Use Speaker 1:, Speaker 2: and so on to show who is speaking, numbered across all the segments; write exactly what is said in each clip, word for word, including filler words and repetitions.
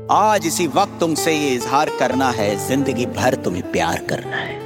Speaker 1: आज इसी वक्त तुमसे ये इजहार करना है, जिंदगी भर तुम्हें प्यार करना है।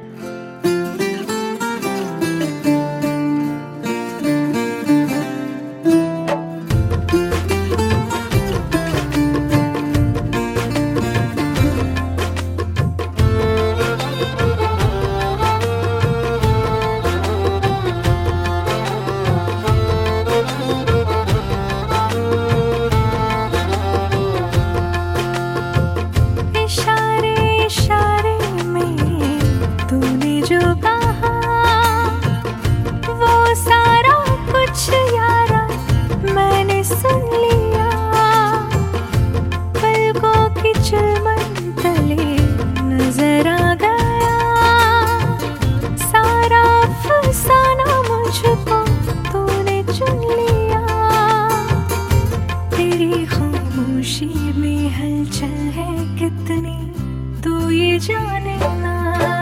Speaker 2: खामोशी में हलचल है कितनी तू ये जाने ना,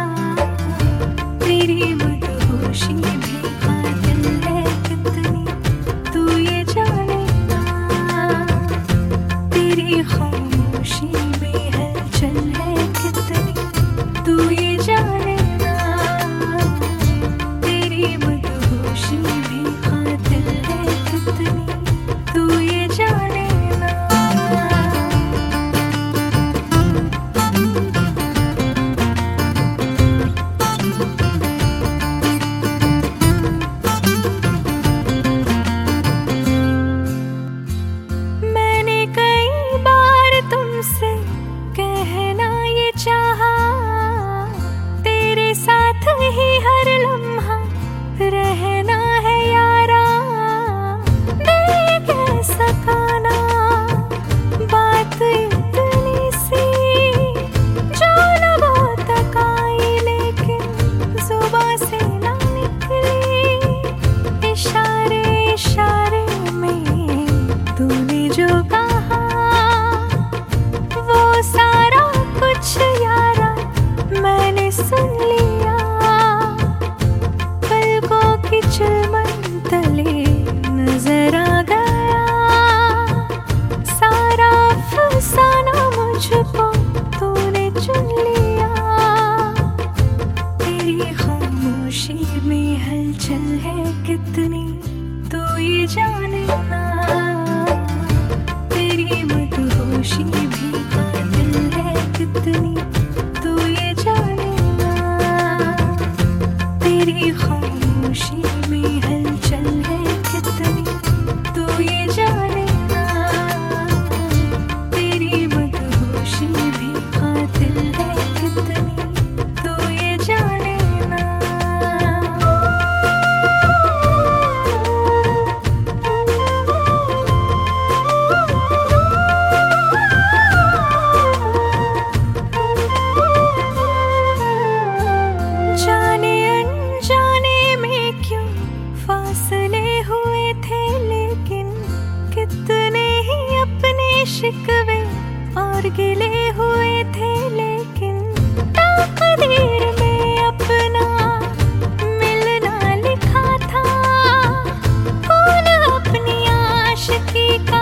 Speaker 2: तेरी मदहोशी भी कातिल है कितनी तू ये जाने ना, तेरी खामोशी में हलचल है कितनी तू ये जाने ना, तेरी मदहोशी भी कातिल है कितनी तू ये जाने। रहना है यारा, देख सकाना बात इतनी सी जो लबों तक आई लेकिन जुबां से ना निकली। इशारे इशारे में तूने जो कहा वो सारा कुछ यारा मैंने सुन लिया। चमन तले नजर आ गया सारा फसाना मुझको तूने चुन लिया। तेरी खामोशी में हलचल है कितनी तू ये जाने ना, तेरी मदहोशी भी कातिल है कितनी तू ये जाने ना, तेरी खामोशी में हलचल है कितनी तू ये जाने ना, तेरी मदहोशी भी कातिल है कितनी तू ये जाने ना। जाने अनजाने में क्यों फासले हुए थे, लेकिन कितने ही अपने शिकवे और गिले हुए थे, लेकिन तकदीर में अपना मिलना लिखा था। कौन अपनी आशिकी का